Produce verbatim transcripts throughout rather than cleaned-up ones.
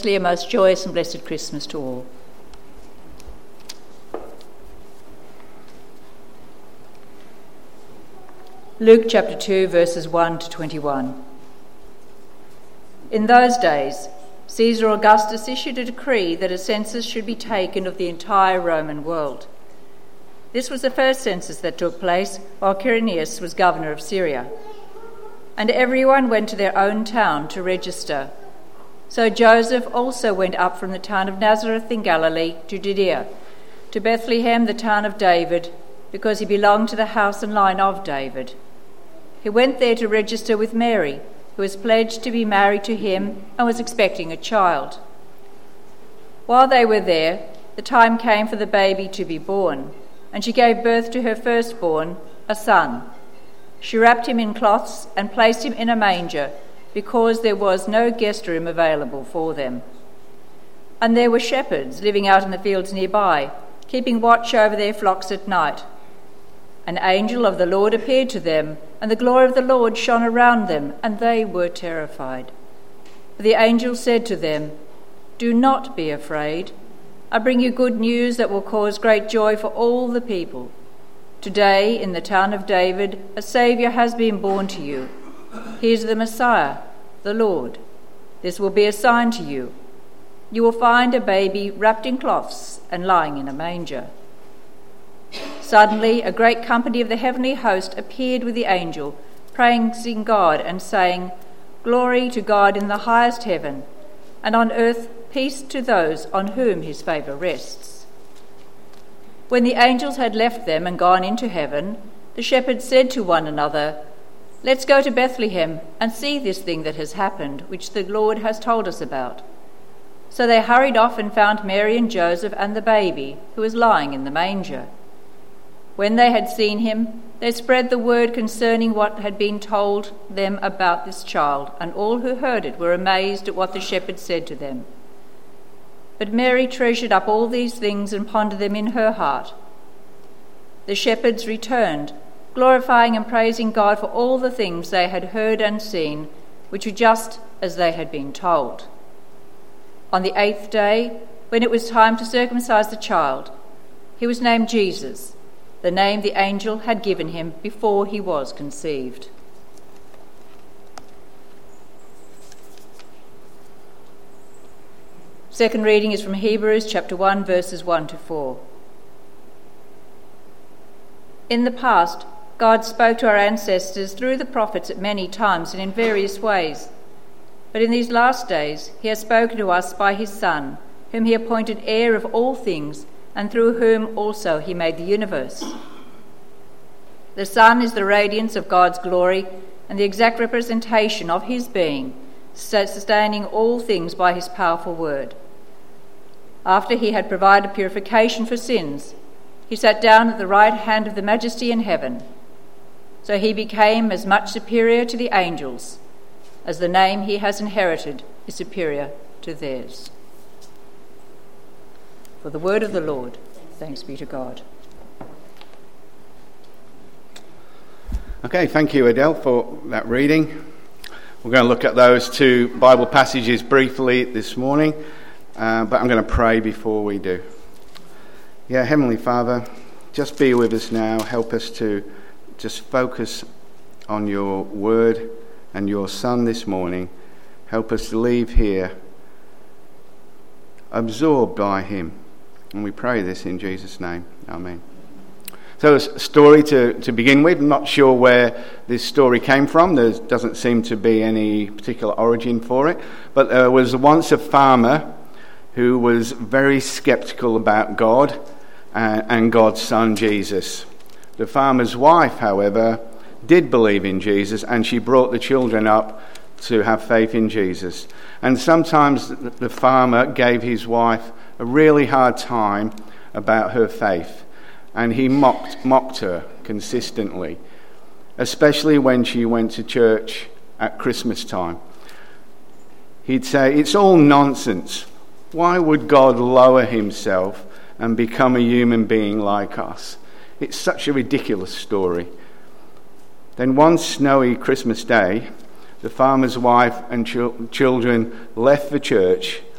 A most joyous and blessed Christmas to all. Luke chapter two, verses one to twenty-one. In those days, Caesar Augustus issued a decree that a census should be taken of the entire Roman world. This was the first census that took place while Quirinius was governor of Syria. And everyone went to their own town to register. So Joseph also went up from the town of Nazareth in Galilee to Judea, to Bethlehem, the town of David, because he belonged to the house and line of David. He went there to register with Mary, who was pledged to be married to him and was expecting a child. While they were there, the time came for the baby to be born, and she gave birth to her firstborn, a son. She wrapped him in cloths and placed him in a manger, because there was no guest room available for them. And there were shepherds living out in the fields nearby, keeping watch over their flocks at night. An angel of the Lord appeared to them, and the glory of the Lord shone around them, and they were terrified. But the angel said to them, "Do not be afraid. I bring you good news that will cause great joy for all the people. Today, in the town of David, a Saviour has been born to you. He is the Messiah, the Lord. This will be a sign to you. You will find a baby wrapped in cloths and lying in a manger." Suddenly, a great company of the heavenly host appeared with the angel, praising God and saying, "Glory to God in the highest heaven, and on earth peace to those on whom his favour rests." When the angels had left them and gone into heaven, the shepherds said to one another, "Let's go to Bethlehem and see this thing that has happened, which the Lord has told us about." So they hurried off and found Mary and Joseph and the baby, who was lying in the manger. When they had seen him, they spread the word concerning what had been told them about this child, and all who heard it were amazed at what the shepherds said to them. But Mary treasured up all these things and pondered them in her heart. The shepherds returned, glorifying and praising God for all the things they had heard and seen, which were just as they had been told. On the eighth day, when it was time to circumcise the child, he was named Jesus, the name the angel had given him before he was conceived. Second reading is from Hebrews chapter one, verses one to four. In the past, God spoke to our ancestors through the prophets at many times and in various ways. But in these last days he has spoken to us by his Son, whom he appointed heir of all things, and through whom also he made the universe. The Son is the radiance of God's glory and the exact representation of his being, sustaining all things by his powerful word. After he had provided purification for sins, he sat down at the right hand of the Majesty in heaven. So he became as much superior to the angels as the name he has inherited is superior to theirs. For the word of the Lord, thanks be to God. Okay, thank you, Adele, for that reading. We're going to look at those two Bible passages briefly this morning, uh, but I'm going to pray before we do. Yeah, Heavenly Father, just be with us now. Help us to just focus on your word and your Son this morning. Help us to leave here absorbed by him. And we pray this in Jesus' name. Amen. So a story to, to begin with. I'm not sure where this story came from. There doesn't seem to be any particular origin for it. But there was once a farmer who was very sceptical about God and, and God's Son, Jesus. The farmer's wife, however, did believe in Jesus, and she brought the children up to have faith in Jesus. And sometimes the farmer gave his wife a really hard time about her faith, and he mocked mocked her consistently, especially when she went to church at Christmas time. He'd say, "It's all nonsense. Why would God lower himself and become a human being like us? It's such a ridiculous story." Then one snowy Christmas day, the farmer's wife and ch- children left the church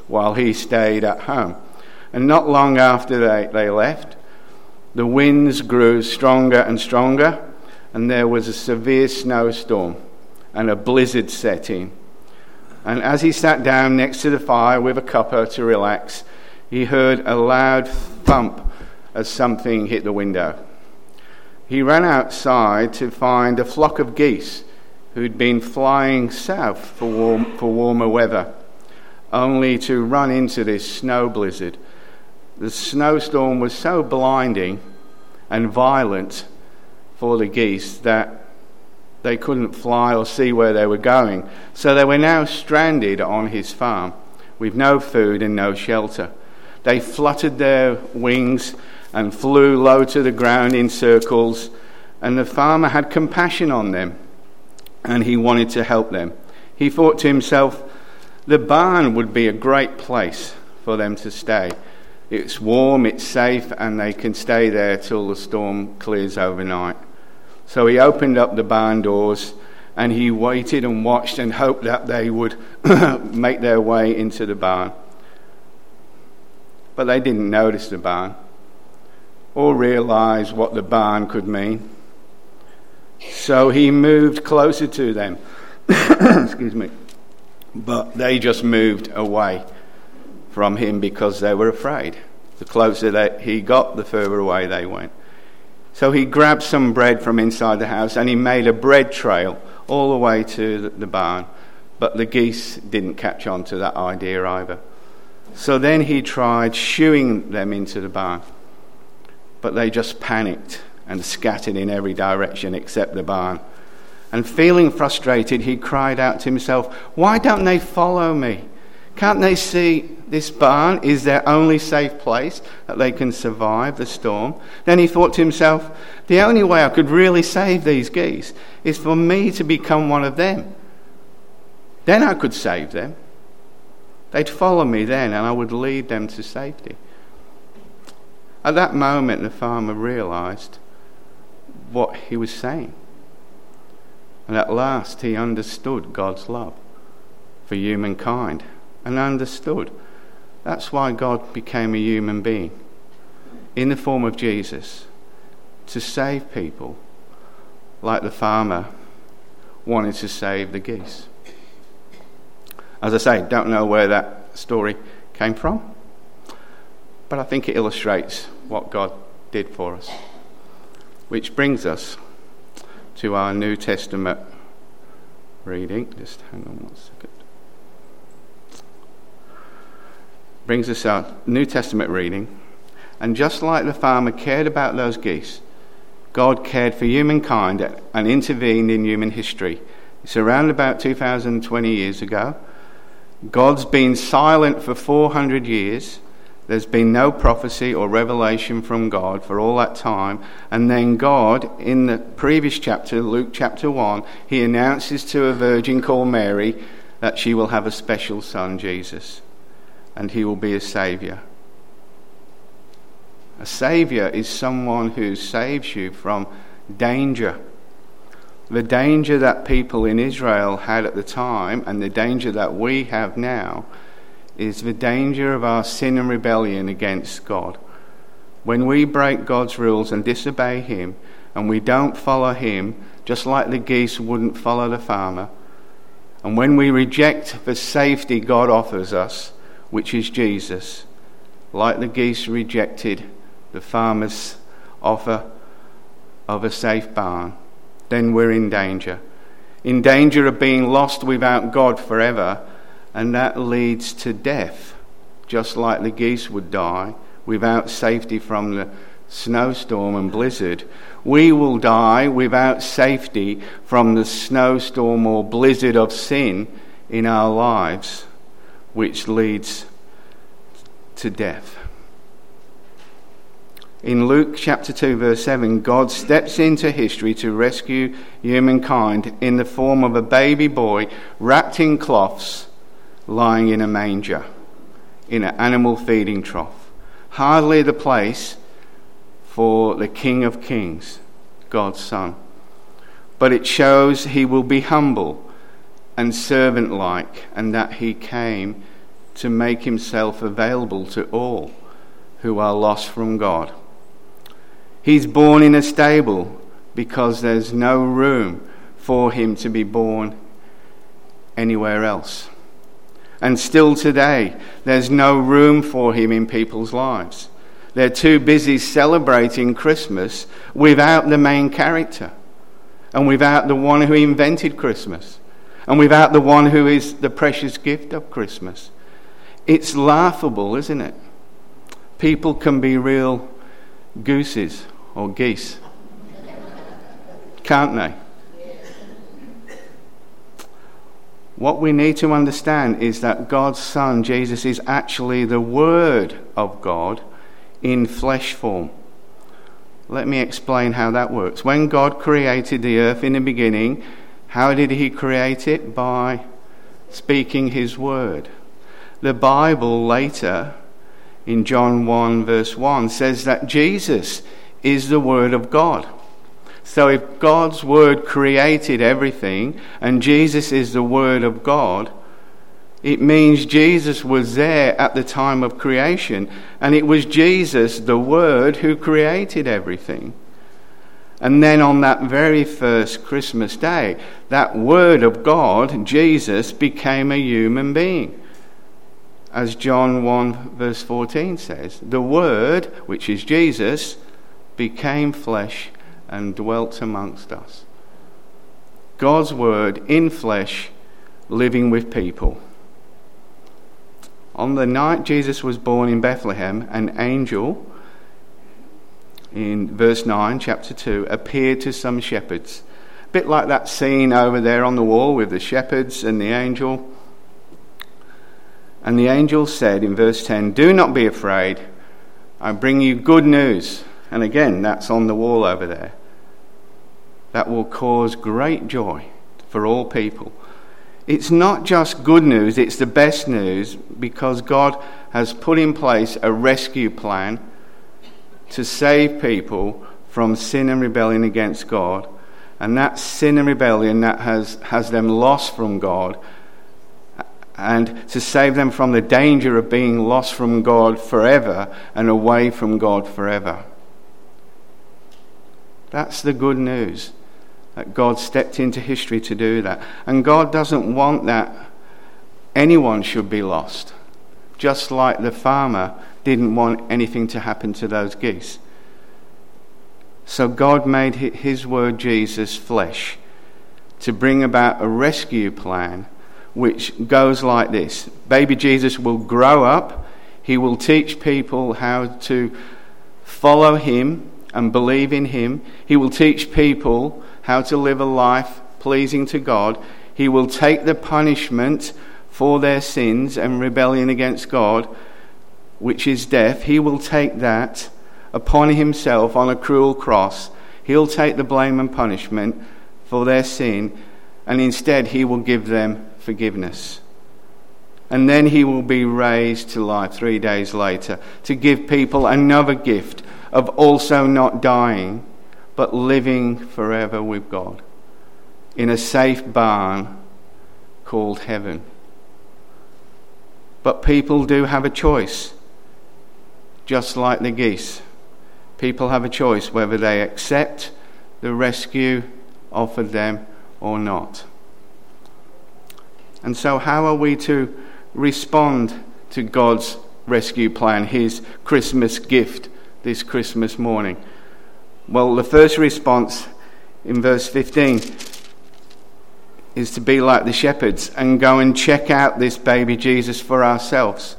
while he stayed at home. And not long after they, they left, the winds grew stronger and stronger, and there was a severe snowstorm, and a blizzard set in. And as he sat down next to the fire with a cuppa to relax, he heard a loud thump as something hit the window. He ran outside to find a flock of geese who'd been flying south for, warm, for warmer weather, only to run into this snow blizzard. The snowstorm was so blinding and violent for the geese that they couldn't fly or see where they were going. So they were now stranded on his farm with no food and no shelter. They fluttered their wings and flew low to the ground in circles, and the farmer had compassion on them, and he wanted to help them. He thought to himself, the barn would be a great place for them to stay. It's warm, it's safe, and they can stay there till the storm clears overnight. So he opened up the barn doors, and he waited and watched and hoped that they would make their way into the barn. But they didn't notice the barn or realize what the barn could mean. So he moved closer to them. Excuse me. But they just moved away from him because they were afraid. The closer that he got, the further away they went. So he grabbed some bread from inside the house and he made a bread trail all the way to the barn. But the geese didn't catch on to that idea either. So then he tried shooing them into the barn. But they just panicked and scattered in every direction except the barn. And feeling frustrated, he cried out to himself, why don't they follow me? Can't they see this barn is their only safe place that they can survive the storm? Then he thought to himself, the only way I could really save these geese is for me to become one of them. Then I could save them. They'd follow me then, and I would lead them to safety. At that moment, the farmer realized what he was saying. And at last, he understood God's love for humankind and understood that's why God became a human being in the form of Jesus to save people like the farmer wanted to save the geese. As I say, don't know where that story came from, but I think it illustrates what God did for us. Which brings us to our New Testament reading. Just hang on one second. Brings us our New Testament reading. And just like the farmer cared about those geese, God cared for humankind and intervened in human history. It's around about two thousand twenty years ago. God's been silent for four hundred years. There's been no prophecy or revelation from God for all that time. And then God, in the previous chapter, Luke chapter one, he announces to a virgin called Mary that she will have a special son, Jesus, and he will be a saviour. A saviour is someone who saves you from danger. The danger that people in Israel had at the time and the danger that we have now is the danger of our sin and rebellion against God. When we break God's rules and disobey him, and we don't follow him, just like the geese wouldn't follow the farmer, and when we reject the safety God offers us, which is Jesus, like the geese rejected the farmer's offer of a safe barn, then we're in danger. In danger of being lost without God forever, and that leads to death, just like the geese would die without safety from the snowstorm and blizzard. We will die without safety from the snowstorm or blizzard of sin in our lives, which leads to death. In Luke chapter two verse seven, God steps into history to rescue humankind in the form of a baby boy wrapped in cloths, lying in a manger, in an animal feeding trough. Hardly the place for the King of Kings, God's Son. But it shows he will be humble and servant-like, and that he came to make himself available to all who are lost from God. He's born in a stable because there's no room for him to be born anywhere else. And still today, there's no room for him in people's lives. They're too busy celebrating Christmas without the main character, and without the one who invented Christmas, and without the one who is the precious gift of Christmas. It's laughable, isn't it? People can be real gooses or geese, can't they? What we need to understand is that God's Son, Jesus, is actually the Word of God in flesh form. Let me explain how that works. When God created the earth in the beginning, how did he create it? By speaking his word. The Bible later, in John one verse one, says that Jesus is the Word of God. So if God's Word created everything and Jesus is the Word of God, it means Jesus was there at the time of creation, and it was Jesus, the Word, who created everything. And then on that very first Christmas day, that Word of God, Jesus, became a human being. As John one verse fourteen says, the Word, which is Jesus, became flesh and dwelt amongst us. God's Word in flesh, living with people. On the night Jesus was born in Bethlehem, an angel, in verse nine, chapter two, appeared to some shepherds. A bit like that scene over there on the wall with the shepherds and the angel. And the angel said in verse ten, "Do not be afraid. I bring you good news." And again, that's on the wall over there. That will cause great joy for all people. It's not just good news, it's the best news, because God has put in place a rescue plan to save people from sin and rebellion against God. And that sin and rebellion that has, has them lost from God, and to save them from the danger of being lost from God forever and away from God forever. That's the good news, that God stepped into history to do that. And God doesn't want that anyone should be lost, just like the farmer didn't want anything to happen to those geese. So God made his word, Jesus, flesh, to bring about a rescue plan which goes like this. Baby Jesus will grow up. He will teach people how to follow him and believe in him. He will teach people how to live a life pleasing to God. He will take the punishment for their sins and rebellion against God, which is death. He will take that upon himself on a cruel cross. He'll take the blame and punishment for their sin, and instead he will give them forgiveness. And then he will be raised to life three days later to give people another gift of also not dying, but living forever with God in a safe barn called heaven. But people do have a choice, just like the geese. People have a choice whether they accept the rescue offered them or not. And so how are we to respond to God's rescue plan, his Christmas gift this Christmas morning? Well, the first response in verse fifteen is to be like the shepherds and go and check out this baby Jesus for ourselves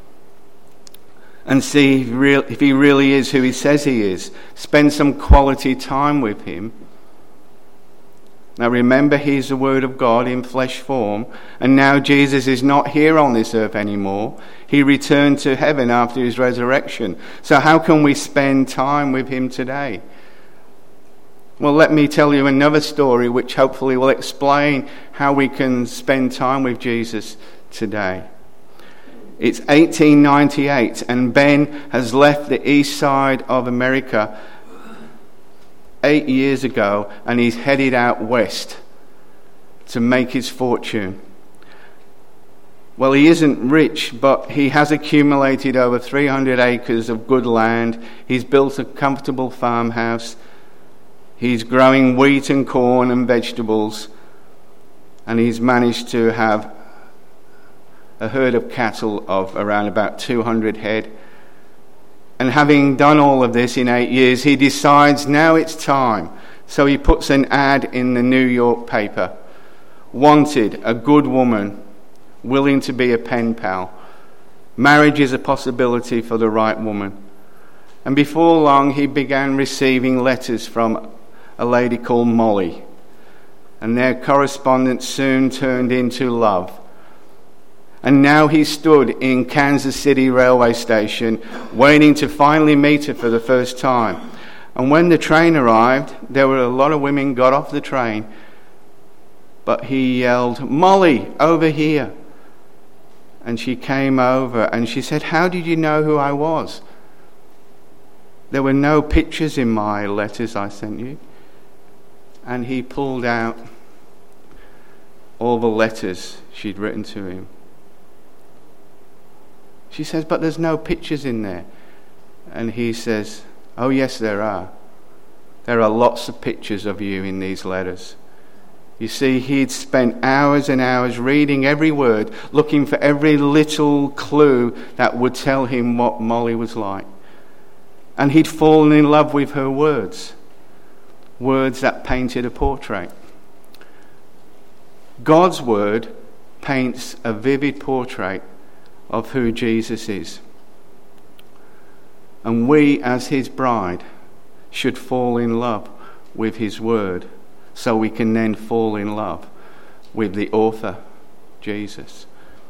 and see if he really is who he says he is. Spend some quality time with him. Now remember, he's the Word of God in flesh form, and now Jesus is not here on this earth anymore. He returned to heaven after his resurrection. So how can we spend time with him today? Well, let me tell you another story which hopefully will explain how we can spend time with Jesus today. It's eighteen ninety-eight, and Ben has left the east side of America eight years ago, and he's headed out west to make his fortune. Well, he isn't rich, but he has accumulated over three hundred acres of good land. He's built a comfortable farmhouse. He's growing wheat and corn and vegetables. And he's managed to have a herd of cattle of around about two hundred head. And having done all of this in eight years, he decides now it's time. So he puts an ad in the New York paper. Wanted, a good woman, willing to be a pen pal. Marriage is a possibility for the right woman. And before long, he began receiving letters from a lady called Molly. And their correspondence soon turned into love. And now he stood in Kansas City railway station waiting to finally meet her for the first time. And when the train arrived, there were a lot of women got off the train. But he yelled, "Molly, over here." And she came over and she said, "How did you know who I was?" "There were no pictures in my letters I sent you." And he pulled out all the letters she'd written to him. She says, "But there's no pictures in there." And he says, "Oh yes, there are. There are lots of pictures of you in these letters." You see, he'd spent hours and hours reading every word, looking for every little clue that would tell him what Molly was like. And he'd fallen in love with her words, words that painted a portrait. God's word paints a vivid portrait of who Jesus is. And we, as his bride, should fall in love with his word, so we can then fall in love with the author, Jesus.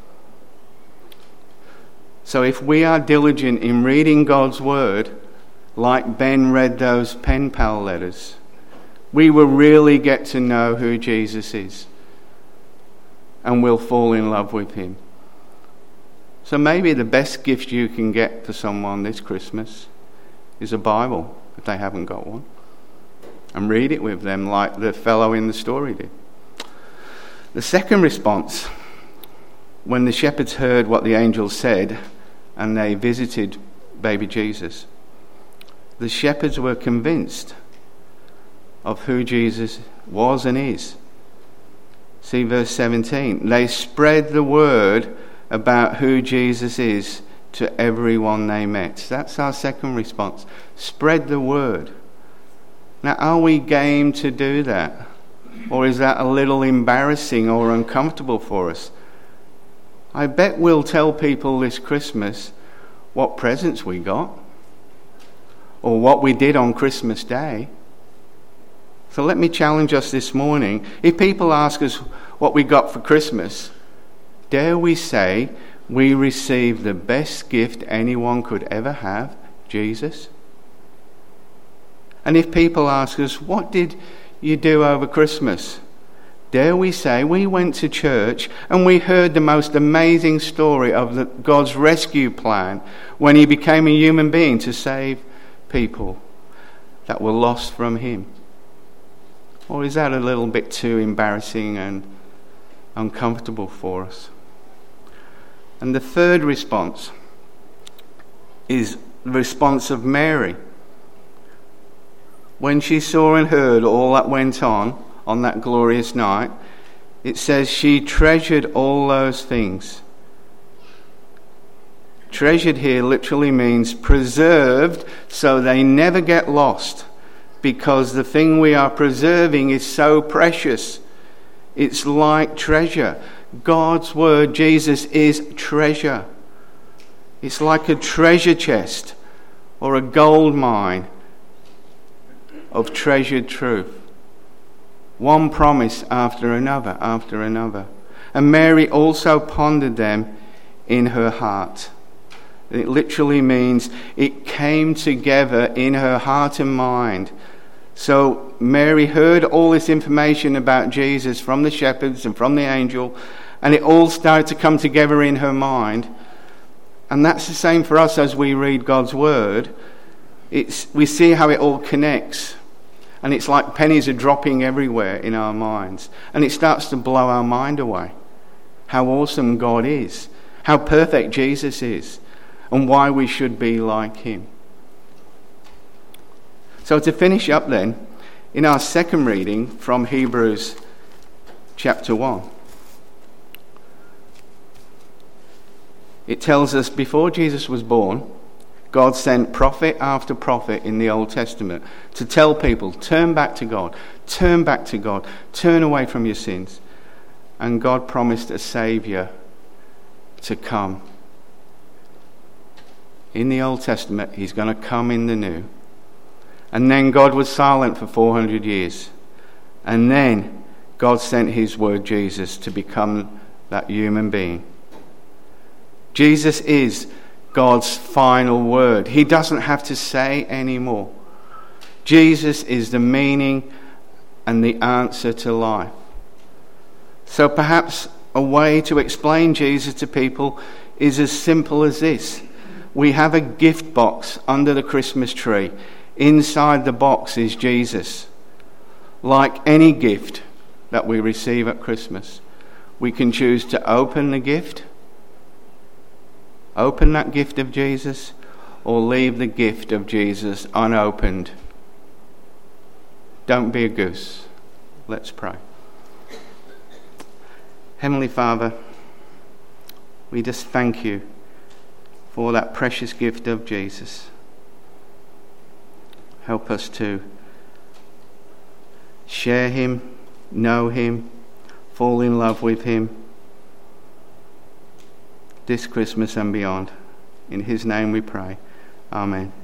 So if we are diligent in reading God's word, like Ben read those pen pal letters, we will really get to know who Jesus is, and we'll fall in love with him. So maybe the best gift you can get to someone this Christmas is a Bible, if they haven't got one. And read it with them like the fellow in the story did. The second response, when the shepherds heard what the angel said and they visited baby Jesus, the shepherds were convinced of who Jesus was and is. See verse seventeen. They spread the word about who Jesus is to everyone they met. That's our second response. Spread the word. Now, are we game to do that? Or is that a little embarrassing or uncomfortable for us? I bet we'll tell people this Christmas what presents we got, or what we did on Christmas Day. So let me challenge us this morning. If people ask us what we got for Christmas, dare we say we received the best gift anyone could ever have, Jesus? And if people ask us, what did you do over Christmas? Dare we say we went to church and we heard the most amazing story of the, God's rescue plan when he became a human being to save people that were lost from him? Or is that a little bit too embarrassing and uncomfortable for us? And the third response is the response of Mary. When she saw and heard all that went on on that glorious night, it says she treasured all those things. Treasured here literally means preserved so they never get lost, because the thing we are preserving is so precious. It's like treasure. God's word, Jesus, is treasure. It's like a treasure chest or a gold mine of treasured truth. One promise after another, after another. And Mary also pondered them in her heart. It literally means it came together in her heart and mind. So Mary heard all this information about Jesus from the shepherds and from the angel, and it all started to come together in her mind. And that's the same for us as we read God's word. It's, we see how it all connects. And it's like pennies are dropping everywhere in our minds. And it starts to blow our mind away. how awesome God is, how perfect Jesus is, and why we should be like him. So to finish up then, in our second reading from Hebrews chapter one, it tells us before Jesus was born, God sent prophet after prophet in the Old Testament to tell people, turn back to God, turn back to God, turn away from your sins. And God promised a Saviour to come. In the Old Testament, he's going to come in the New. And then God was silent for four hundred years. And then God sent his word, Jesus, to become that human being. Jesus is God's final word. He doesn't have to say any more. Jesus is the meaning and the answer to life. So perhaps a way to explain Jesus to people is as simple as this. We have a gift box under the Christmas tree. Inside the box is Jesus. Like any gift that we receive at Christmas, we can choose to open the gift, open that gift of Jesus, or leave the gift of Jesus unopened. Don't be a goose. Let's pray. Heavenly Father, we just thank you for that precious gift of Jesus. Help us to share him, know him, fall in love with him this Christmas and beyond. In his name we pray. Amen.